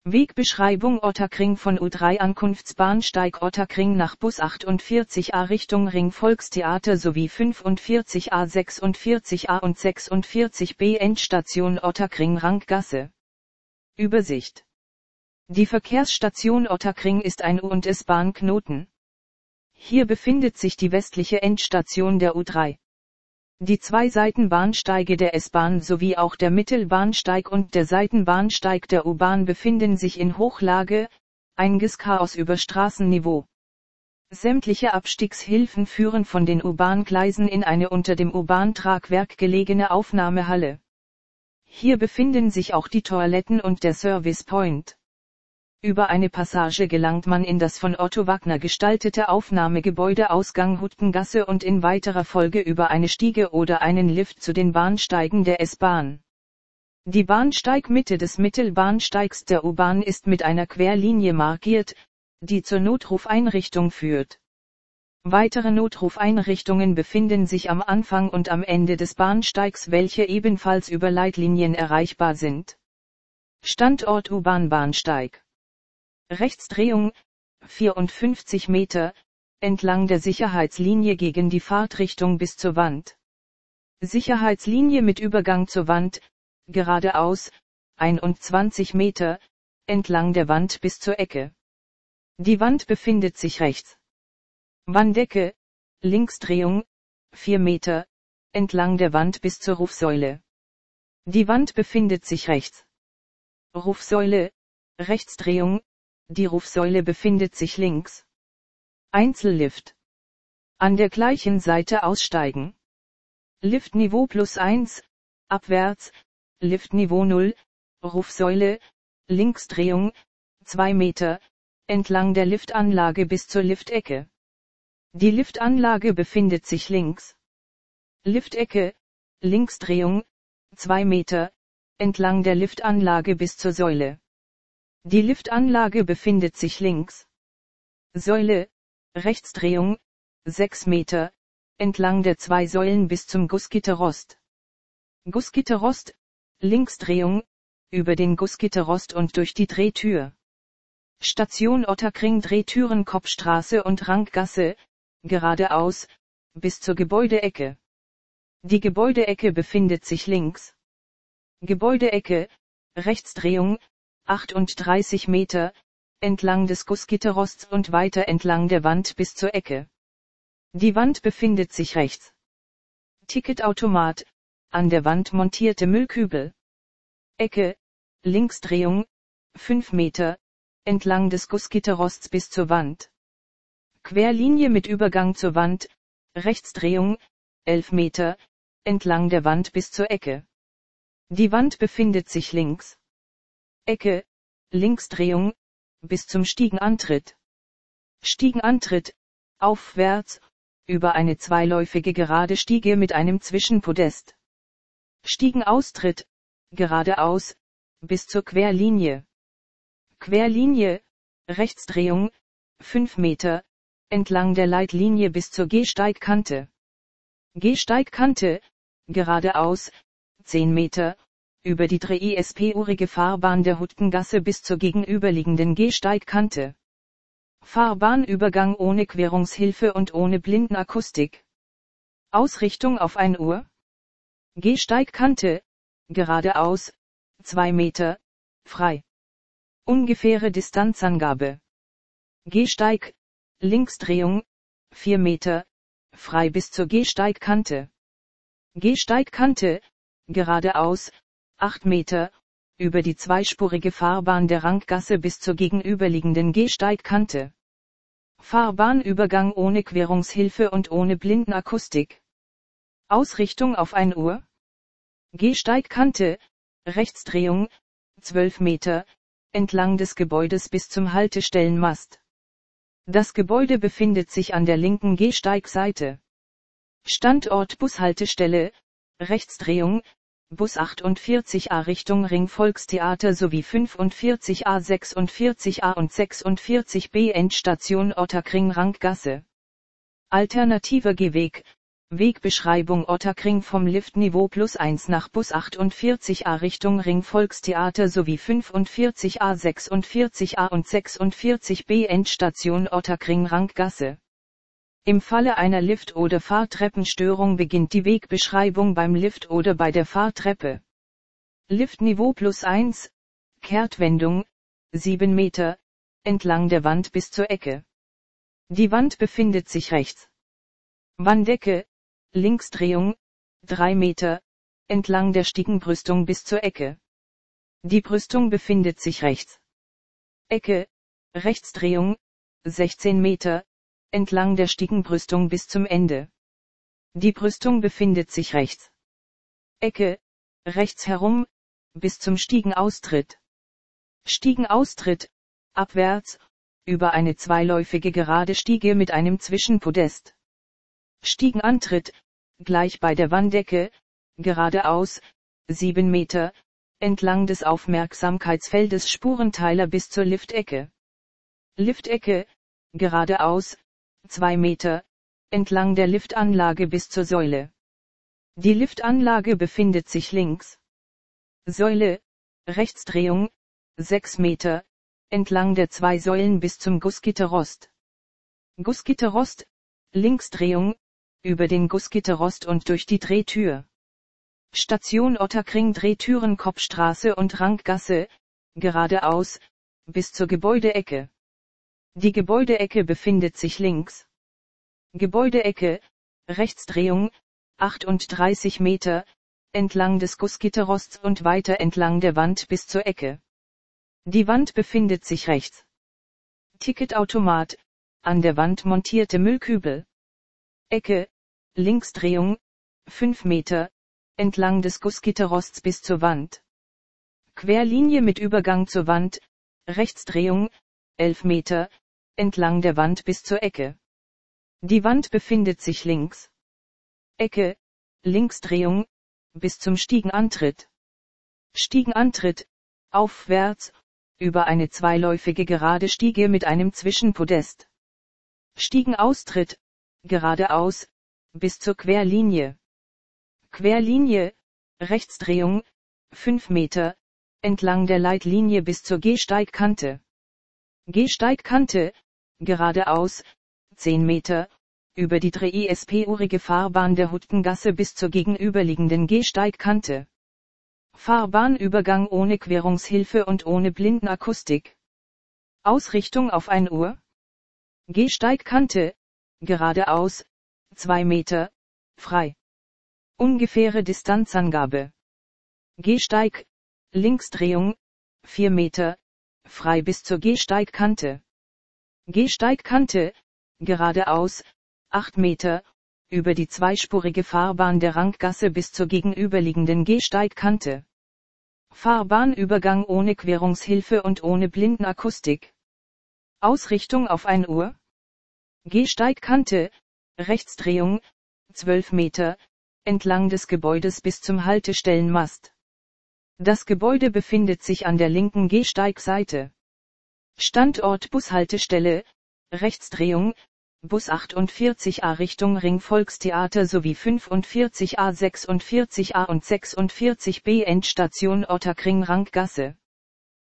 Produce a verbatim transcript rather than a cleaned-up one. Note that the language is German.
Wegbeschreibung Ottakring von U drei Ankunftsbahnsteig Ottakring nach Bus achtundvierzig a Richtung Ring Volkstheater sowie fünfundvierzig a, sechsundvierzig a und sechsundvierzig b Endstation Ottakring Rankgasse. Übersicht. Die Verkehrsstation Ottakring ist ein U- und S-Bahn-Knoten. Hier befindet sich die westliche Endstation der U drei. Die zwei Seitenbahnsteige der S-Bahn sowie auch der Mittelbahnsteig und der Seitenbahnsteig der U-Bahn befinden sich in Hochlage, Eingeschaos über Straßenniveau. Sämtliche Abstiegshilfen führen von den U-Bahn-Gleisen in eine unter dem U-Bahn-Tragwerk gelegene Aufnahmehalle. Hier befinden sich auch die Toiletten und der Service Point. Über eine Passage gelangt man in das von Otto Wagner gestaltete Aufnahmegebäude Ausgang Huttengasse und in weiterer Folge über eine Stiege oder einen Lift zu den Bahnsteigen der S-Bahn. Die Bahnsteigmitte des Mittelbahnsteigs der U-Bahn ist mit einer Querlinie markiert, die zur Notrufeinrichtung führt. Weitere Notrufeinrichtungen befinden sich am Anfang und am Ende des Bahnsteigs, welche ebenfalls über Leitlinien erreichbar sind. Standort U-Bahn-Bahnsteig. Rechtsdrehung, vierundfünfzig Meter, entlang der Sicherheitslinie gegen die Fahrtrichtung bis zur Wand. Sicherheitslinie mit Übergang zur Wand, geradeaus, einundzwanzig Meter, entlang der Wand bis zur Ecke. Die Wand befindet sich rechts. Wanddecke, Linksdrehung, vier Meter, entlang der Wand bis zur Rufsäule. Die Wand befindet sich rechts. Rufsäule, Rechtsdrehung, die Rufsäule befindet sich links. Einzellift. An der gleichen Seite aussteigen. Liftniveau plus eins, abwärts, Liftniveau null, Rufsäule, Linksdrehung, zwei Meter, entlang der Liftanlage bis zur Liftecke. Die Liftanlage befindet sich links. Liftecke, Linksdrehung, zwei Meter, entlang der Liftanlage bis zur Säule. Die Liftanlage befindet sich links. Säule, Rechtsdrehung, sechs Meter, entlang der zwei Säulen bis zum Gussgitterrost. Gussgitterrost, Linksdrehung, über den Gussgitterrost und durch die Drehtür. Station Ottakring Drehtüren Kopfstraße und Rankgasse, geradeaus, bis zur Gebäudeecke. Die Gebäudeecke befindet sich links. Gebäudeecke, Rechtsdrehung, achtunddreißig Meter, entlang des Gussgitterrosts und weiter entlang der Wand bis zur Ecke. Die Wand befindet sich rechts. Ticketautomat, an der Wand montierte Müllkübel. Ecke, Linksdrehung, fünf Meter, entlang des Gussgitterrosts bis zur Wand. Querlinie mit Übergang zur Wand, Rechtsdrehung, elf Meter, entlang der Wand bis zur Ecke. Die Wand befindet sich links. Ecke, Linksdrehung, bis zum Stiegenantritt. Stiegenantritt, aufwärts, über eine zweiläufige gerade Stiege mit einem Zwischenpodest. Stiegenaustritt, geradeaus, bis zur Querlinie. Querlinie, Rechtsdrehung, fünf Meter, entlang der Leitlinie bis zur Gehsteigkante. Gehsteigkante, geradeaus, zehn Meter, über die dreispurige Fahrbahn der Huttengasse bis zur gegenüberliegenden Gehsteigkante. Fahrbahnübergang ohne Querungshilfe und ohne Blindenakustik. Ausrichtung auf ein Uhr. Gehsteigkante, geradeaus, zwei Meter, frei. Ungefähre Distanzangabe. Gehsteig, Linksdrehung, vier Meter, frei bis zur Gehsteigkante. Gehsteigkante, geradeaus, acht Meter, über die zweispurige Fahrbahn der Rankgasse bis zur gegenüberliegenden Gehsteigkante. Fahrbahnübergang ohne Querungshilfe und ohne Blindenakustik. Ausrichtung auf ein Uhr. Gehsteigkante, Rechtsdrehung, zwölf Meter, entlang des Gebäudes bis zum Haltestellenmast. Das Gebäude befindet sich an der linken Gehsteigseite. Standort Bushaltestelle, Rechtsdrehung, Bus achtundvierzig a Richtung Ring Volkstheater sowie fünfundvierzig a, sechsundvierzig a und sechsundvierzig b Endstation Ottakring Rankgasse. Alternativer Gehweg, Wegbeschreibung Ottakring vom Liftniveau plus eins nach Bus achtundvierzig a Richtung Ring Volkstheater sowie fünfundvierzig a, sechsundvierzig a und sechsundvierzig b Endstation Ottakring-Rankgasse. Im Falle einer Lift- oder Fahrtreppenstörung beginnt die Wegbeschreibung beim Lift oder bei der Fahrtreppe. Liftniveau plus eins, Kehrtwendung, sieben Meter, entlang der Wand bis zur Ecke. Die Wand befindet sich rechts. Wanddecke, Linksdrehung, drei Meter, entlang der Stiegenbrüstung bis zur Ecke. Die Brüstung befindet sich rechts. Ecke, Rechtsdrehung, sechzehn Meter, entlang der Stiegenbrüstung bis zum Ende. Die Brüstung befindet sich rechts. Ecke, rechts herum, bis zum Stiegenaustritt. Stiegenaustritt, abwärts, über eine zweiläufige gerade Stiege mit einem Zwischenpodest. Stiegenantritt, gleich bei der Wanddecke, geradeaus, sieben Meter, entlang des Aufmerksamkeitsfeldes Spurenteiler bis zur Liftecke. Liftecke, geradeaus, zwei Meter, entlang der Liftanlage bis zur Säule. Die Liftanlage befindet sich links. Säule, Rechtsdrehung, sechs Meter, entlang der zwei Säulen bis zum Gussgitterrost. Gussgitterrost, Linksdrehung, über den Gussgitterrost und durch die Drehtür. Station Ottakring Drehtüren Kopfstraße und Rankgasse, geradeaus, bis zur Gebäudeecke. Die Gebäudeecke befindet sich links. Gebäudeecke, Rechtsdrehung, achtunddreißig Meter, entlang des Gussgitterrosts und weiter entlang der Wand bis zur Ecke. Die Wand befindet sich rechts. Ticketautomat, an der Wand montierte Müllkübel. Ecke, Linksdrehung, fünf Meter, entlang des Gussgitterrosts bis zur Wand. Querlinie mit Übergang zur Wand, Rechtsdrehung, elf Meter, entlang der Wand bis zur Ecke. Die Wand befindet sich links. Ecke, Linksdrehung, bis zum Stiegenantritt. Stiegenantritt, aufwärts, über eine zweiläufige gerade Stiege mit einem Zwischenpodest. Stiegenaustritt, geradeaus, bis zur Querlinie. Querlinie, Rechtsdrehung, fünf Meter, entlang der Leitlinie bis zur Gehsteigkante. Gehsteigkante, geradeaus, zehn Meter, über die dreispurige Fahrbahn der Huttengasse bis zur gegenüberliegenden Gehsteigkante. Fahrbahnübergang ohne Querungshilfe und ohne Blindenakustik. Ausrichtung auf ein Uhr. Gehsteigkante, geradeaus, zwei Meter, frei. Ungefähre Distanzangabe. Gehsteig, Linksdrehung, vier Meter, frei bis zur Gehsteigkante. Gehsteigkante, geradeaus, acht Meter, über die zweispurige Fahrbahn der Rankgasse bis zur gegenüberliegenden Gehsteigkante. Fahrbahnübergang ohne Querungshilfe und ohne Blindenakustik. Ausrichtung auf ein Uhr. Gehsteigkante, Rechtsdrehung, zwölf Meter, entlang des Gebäudes bis zum Haltestellenmast. Das Gebäude befindet sich an der linken Gehsteigseite. Standort Bushaltestelle, Rechtsdrehung, Bus achtundvierzig a Richtung Ring Volkstheater sowie fünfundvierzig a, sechsundvierzig a und sechsundvierzig b Endstation Ottakring-Rankgasse.